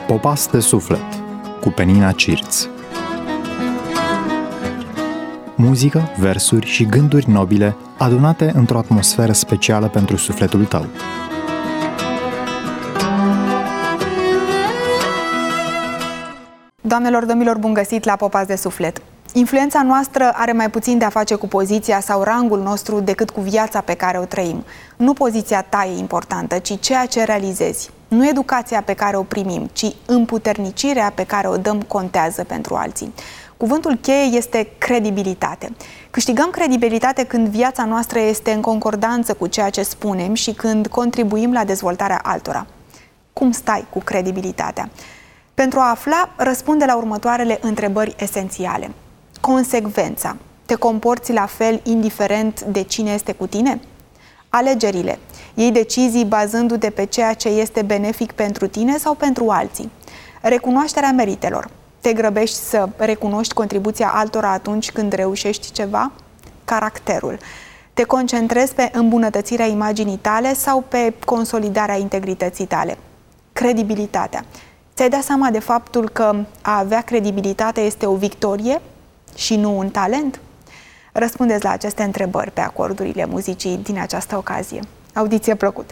Popas de suflet cu Penina Cirț. Muzică, versuri și gânduri nobile adunate într-o atmosferă specială pentru sufletul tău. Doamnelor, domnilor, bun găsit la Popas de suflet! Influența noastră are mai puțin de a face cu poziția sau rangul nostru decât cu viața pe care o trăim. Nu poziția ta e importantă, ci ceea ce realizezi. Nu educația pe care o primim, ci împuternicirea pe care o dăm contează pentru alții. Cuvântul cheie este credibilitate. Câștigăm credibilitate când viața noastră este în concordanță cu ceea ce spunem și când contribuim la dezvoltarea altora. Cum stai cu credibilitatea? Pentru a afla, răspunde la următoarele întrebări esențiale. Consecvența. Te comporți la fel indiferent de cine este cu tine? Alegerile. Iei decizii bazându-te pe ceea ce este benefic pentru tine sau pentru alții? Recunoașterea meritelor. Te grăbești să recunoști contribuția altora atunci când reușești ceva? Caracterul. Te concentrezi pe îmbunătățirea imaginii tale sau pe consolidarea integrității tale? Credibilitatea. Ți-ai dat seama de faptul că a avea credibilitate este o victorie și nu un talent? Răspundeți la aceste întrebări pe acordurile muzicii din această ocazie. Audiție plăcută!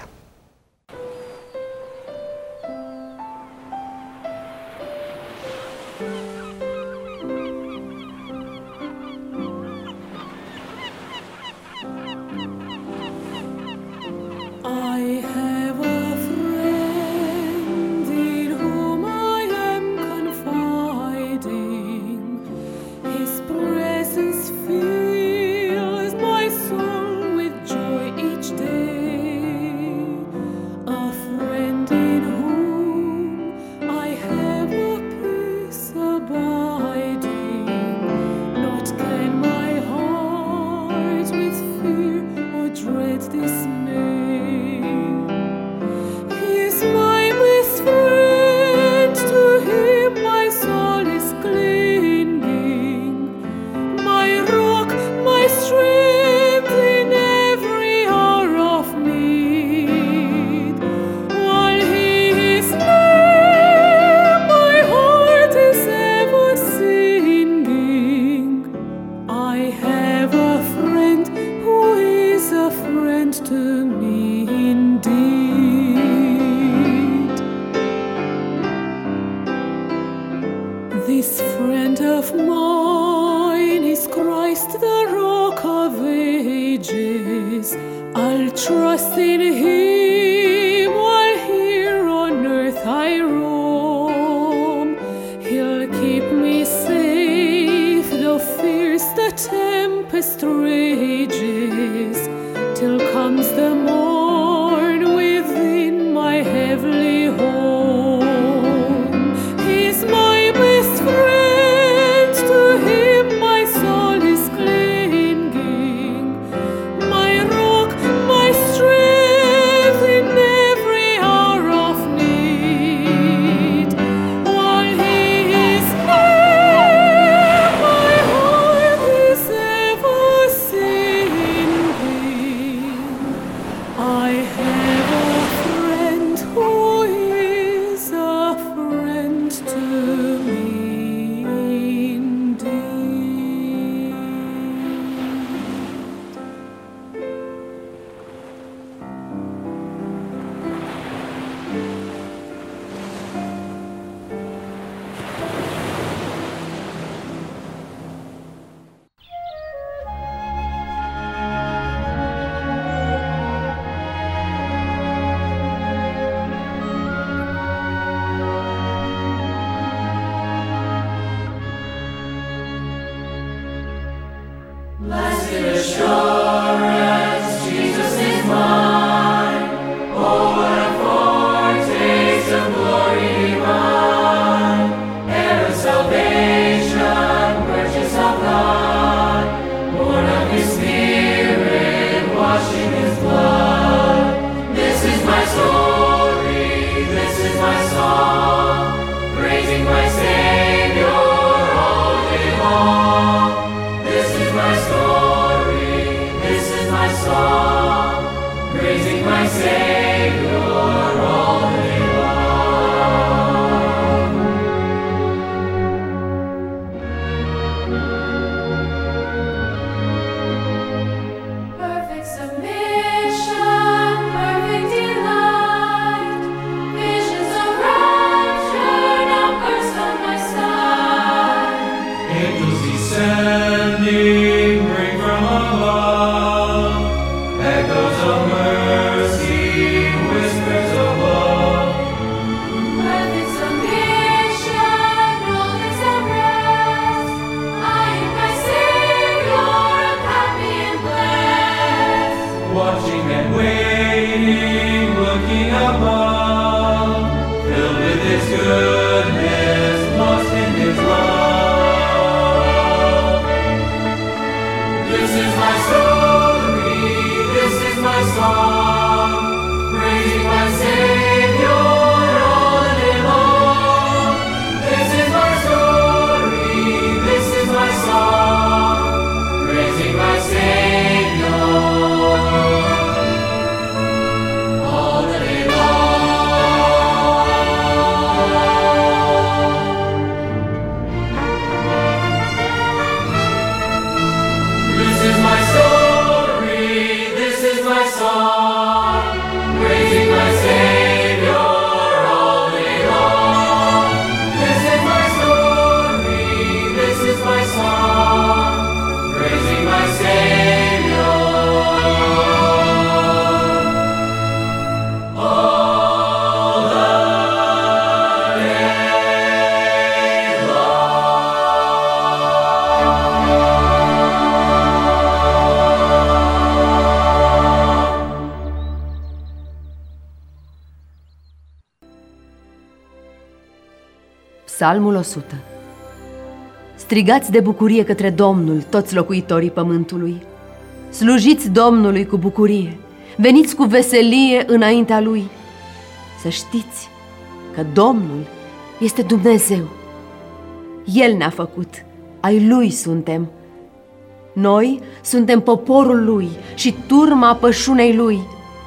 This is my story. Psalmul 100. Strigați de bucurie către Domnul, toți locuitorii pământului. Slujiți Domnului cu bucurie, veniți cu veselie înaintea Lui. Să știți că Domnul este Dumnezeu. El ne-a făcut, ai Lui suntem. Noi suntem poporul Lui și turma pășunei Lui.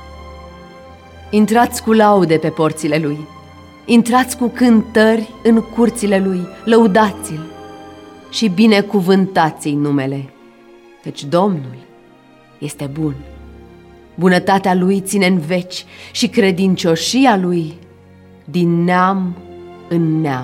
Intrați cu laude pe porțile Lui, intrați cu cântări în curțile Lui, lăudați-L și binecuvântați-i numele, căci Domnul este bun. Bunătatea Lui ține în veci și credincioșia Lui din neam în neam.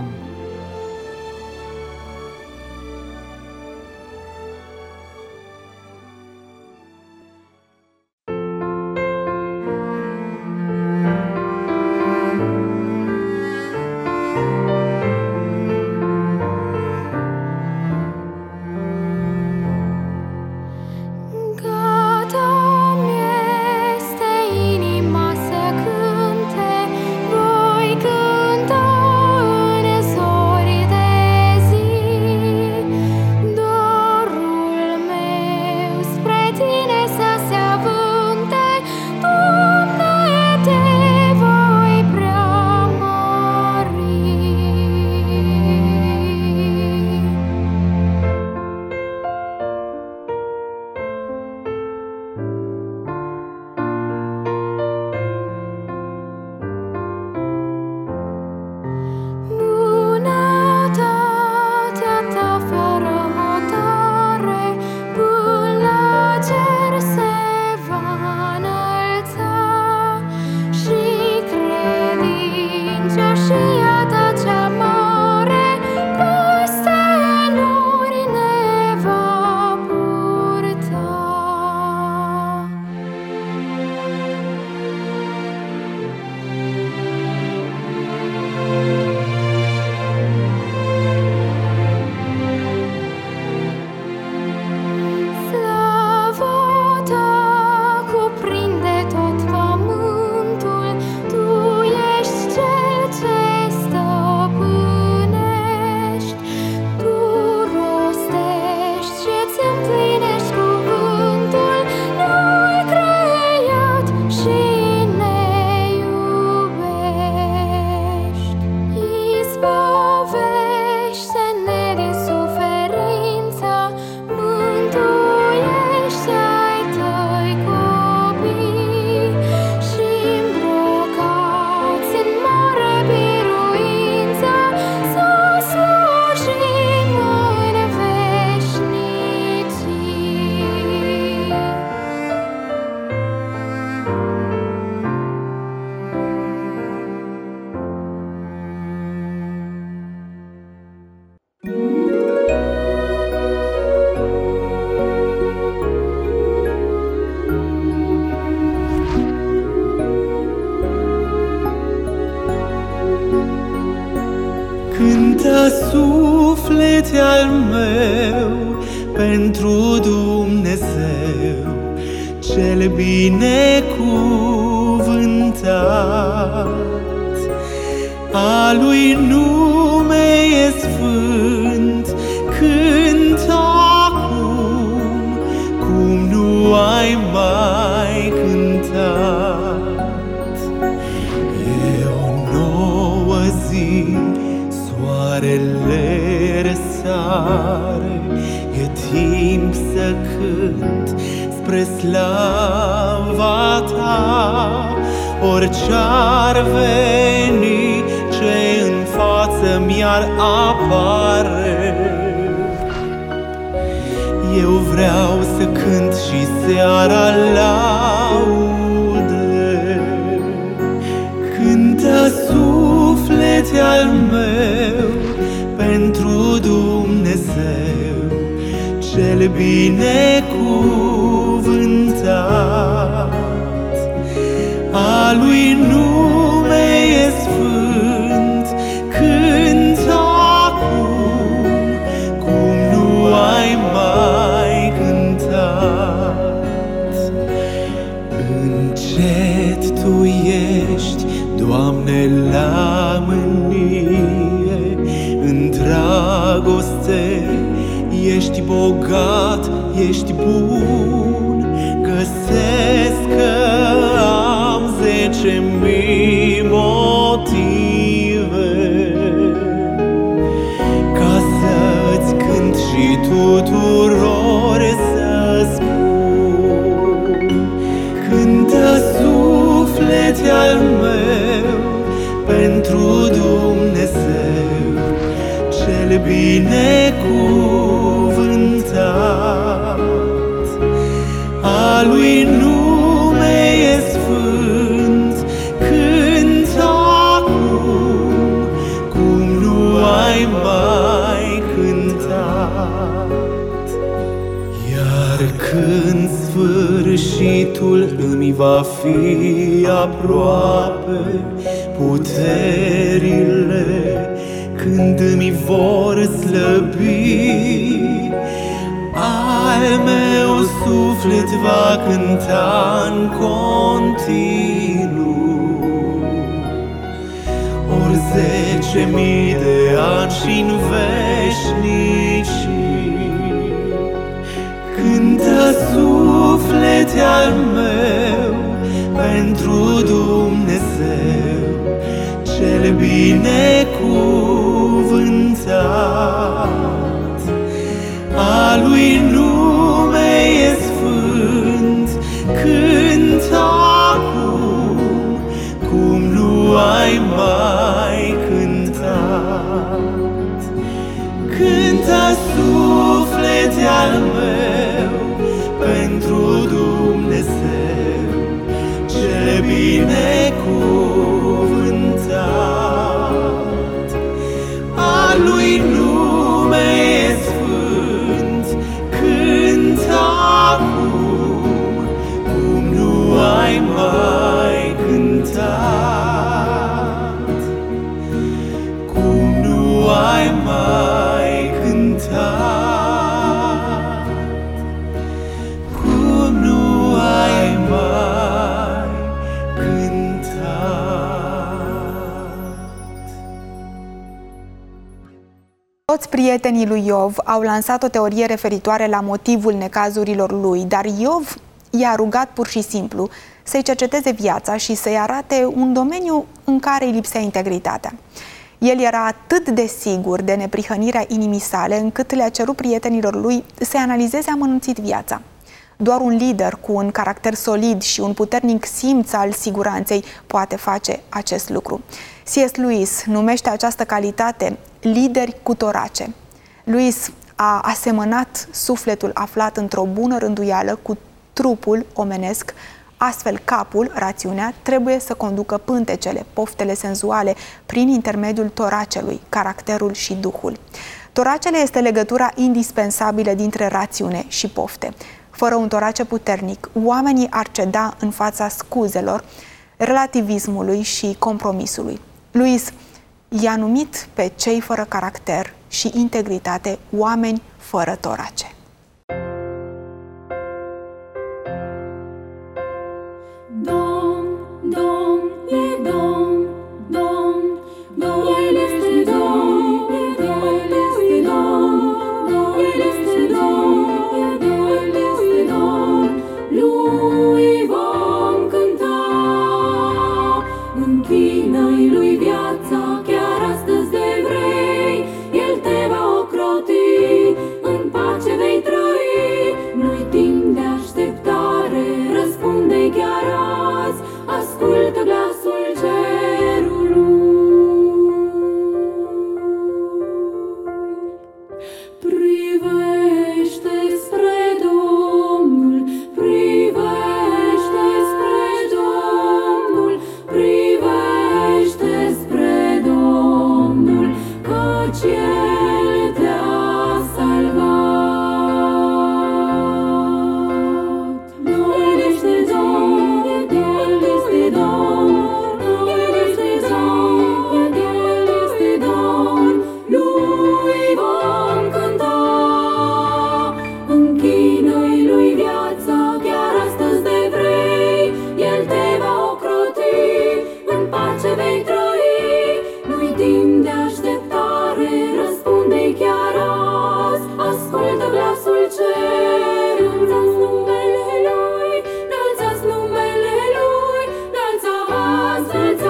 Cântă, suflete al meu, pentru Dumnezeu cel binecuvântat. a lui nume e sfânt. Cânt acum cum nu ai mai cântat. E o nouă zi, soarele răsare, e timp să cânt spre slava ta. Orice-ar veni, ce în față mi-ar apare, eu vreau să cânt și seara laude. Cântă, suflete al meu, pentru Dumnezeu cel binecuvântat. A lui nume e sfânt. Cânt acum cum nu ai mai cântat. Încet tu ești, Doamne, la mânie. În dragoste ești bogat, ești bun. Găsesc că am 10.000 motive ca să-ți cânt și tuturor să spun. Cântă, suflete al meu, pentru Dumnezeu cel binecuvântat. A lui nume e sfânt. Cânt acum cum nu ai mai cântat. Iar când sfârșitul îmi va fi aproape, puterile când îmi vor slăbi, al meu suflet va cânta în continuu. Ori 10.000 de ani și-n veșnicii. Cântă, suflete al meu, pentru Dumnezeu cel binecuvântat. A lui nume e sfânt. Cânt acum cum nu ai mai cântat. Cântă, suflete al meu, pentru Dumnezeu cel binecuvântat. A lui nume e sfânt. Cânt acum cum nu ai mai cântat. Cum nu ai mai cântat. Cum nu ai mai cântat. Toți prietenii lui Iov au lansat o teorie referitoare la motivul necazurilor lui, dar Iov i-a rugat pur și simplu să-i cerceteze viața și să-i arate un domeniu în care îi lipsea integritatea. El era atât de sigur de neprihănirea inimii sale, încât le-a cerut prietenilor lui să-i analizeze amănunțit viața. Doar un lider cu un caracter solid și un puternic simț al siguranței poate face acest lucru. C.S. Lewis numește această calitate lideri cu torace. Lewis a asemănat sufletul aflat într-o bună rânduială cu trupul omenesc. Astfel, capul, rațiunea, trebuie să conducă pântecele, poftele senzuale, prin intermediul toracelui, caracterul și duhul. Toracele este legătura indispensabilă dintre rațiune și pofte. Fără un torace puternic, oamenii ar ceda în fața scuzelor, relativismului și compromisului. Lewis i-a numit pe cei fără caracter și integritate oameni fără torace. Domn, Domn, e Domn, Domn, Domn. închină-i lui viața, chiar astăzi de vrei, El te va ocroti, în pace vei trăi. Nu-i timp de așteptare, răspunde-i chiar azi, ascultă glasul cerului. Privește spre Domnul, privește spre Domnul, privește spre Domnul, căci El te-a salvat. Gândește Domnul, gândește Domnul, gândește Domnul, gândește Domnul, lui vom cânta. Închină-i lui viața, chiar astăzi de vrei, El te va ocroti, în pace vei trăi. Nu-i timp de așteptare, răspunde-i chiar azi, ascultă glasul cerului. Înălțați numele Lui, înălțați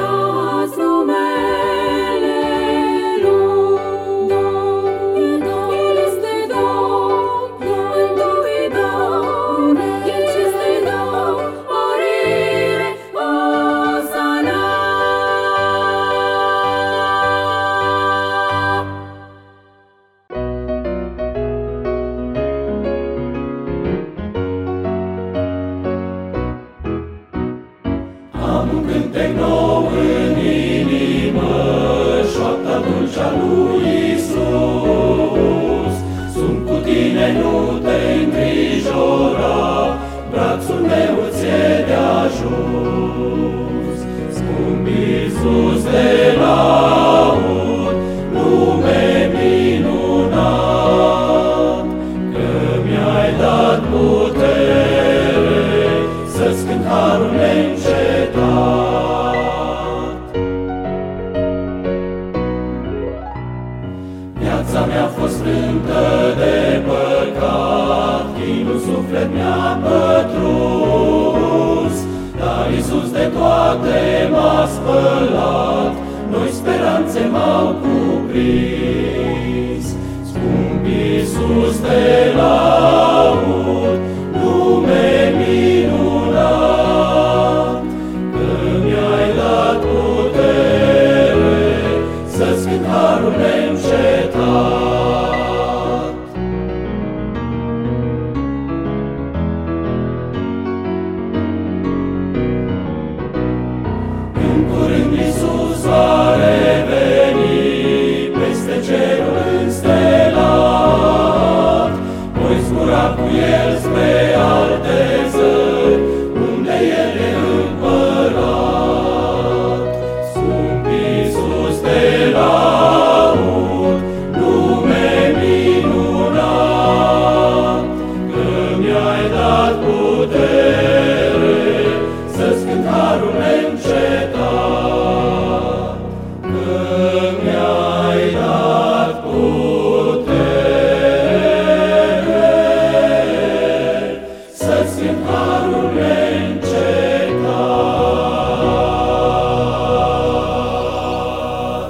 numele Lui. El este Domn, mântuitor, El este Domn, mărire, Osana. Am un cântec nou în inimă, șoapta dulce a lui Iisus. Sunt cu tine, nu te îngrijora, brațul meu ți-e de ajuns. Scump Iisus, te laud, nume minunat, că mi-ai dat putere să-ți cânt harul neîncetat. Viața mea a fost frântă de păcat, chinul suflet mi-a pătrus, dar Iisus de toate m-a spălat, noi speranțe m-au cuprins. Scump Iisus, te laud, nume minunat, că mi-ai dat putere să-ți cânt harul neîncetat. În curând Iisus va reveni peste cerul înstelat, voi zbura cu El spre alte țări, unde El e împărat. Scump Iisus, te laud, nume minunat, că mi-ai dat putere să-ți cânt harul neîncetat, că mi-ai dat putere să-ți cânt harul neîncetat.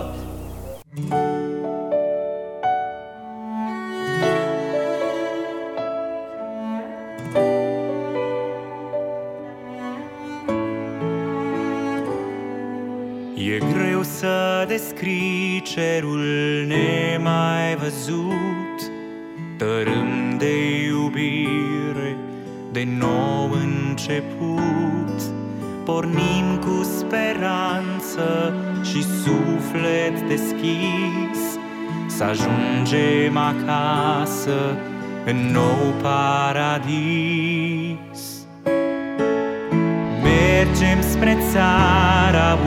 E greu să descrii cerul nemai văzut, tărâm de iubire, de nou început. Pornim cu speranță și suflet deschis, să ajungem acasă în nou paradis. Mergem spre țara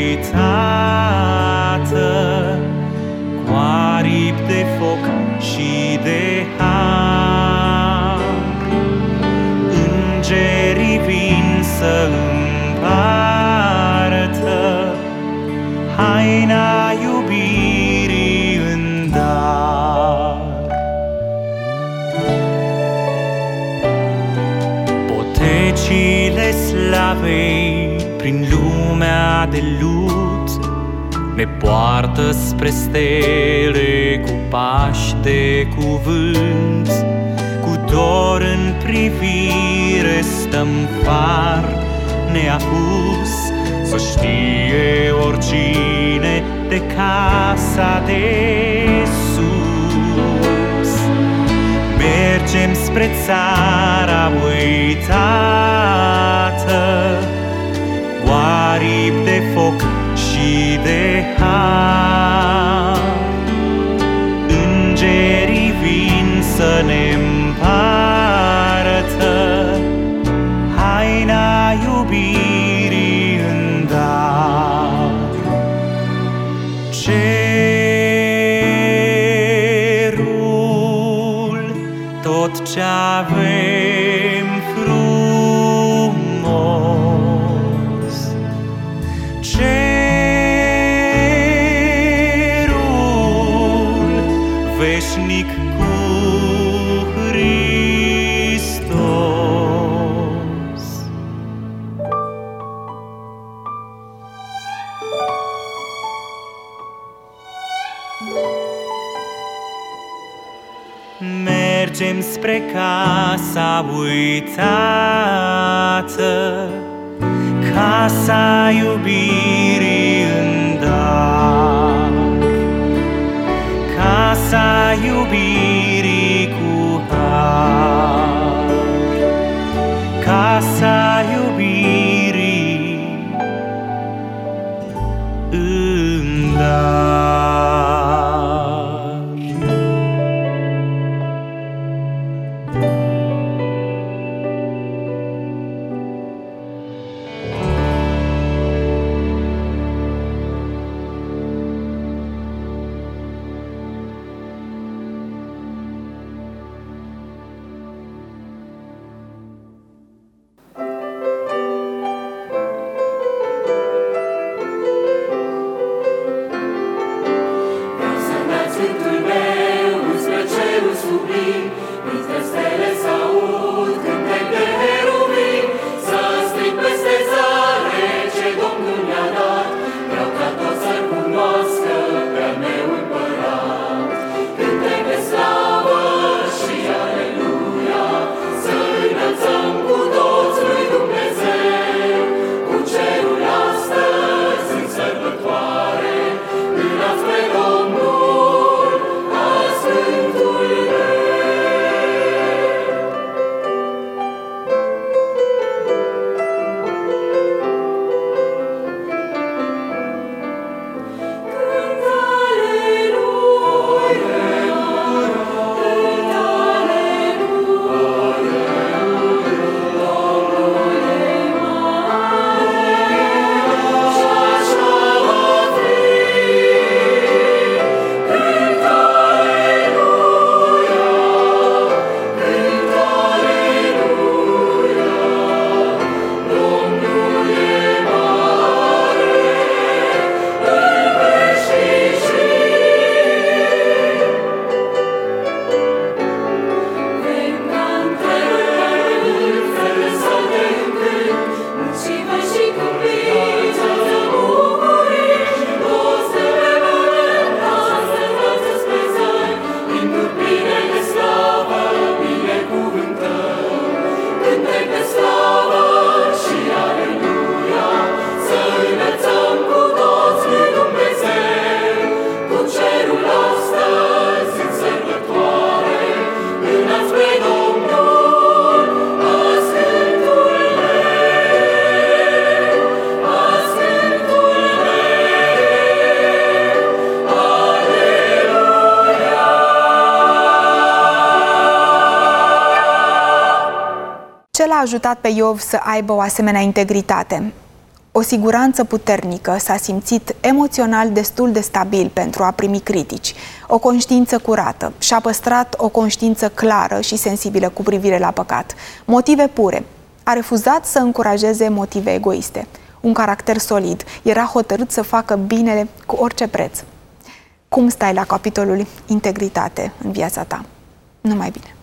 uitată, cu aripi de foc și de har. Îngerii vin să împartă haina iubirii în dar. Potecile slavei prin lumea de lut ne poartă spre stele cu pași de cuvânt. Cu dor în privire stăm far neapus, să știe oricine de casa de sus. Mergem spre țara uitată, cu aripi de foc și de har. Îngerii vin să ne împartă haina iubirii în dar. Cerul, tot ce avem frumos, cerul veșnic cu Hristos. Mergem spre casa uitată, casa iubirii în dar, casa iubirii cu har, casa iubirii în dar. Ce l-a ajutat pe Iov să aibă o asemenea integritate? O siguranță puternică, s-a simțit emoțional destul de stabil pentru a primi critici, o conștiință curată, și-a păstrat o conștiință clară și sensibilă cu privire la păcat, motive pure, a refuzat să încurajeze motive egoiste, un caracter solid, era hotărât să facă binele cu orice preț. Cum stai la capitolul integritate în viața ta? Numai bine!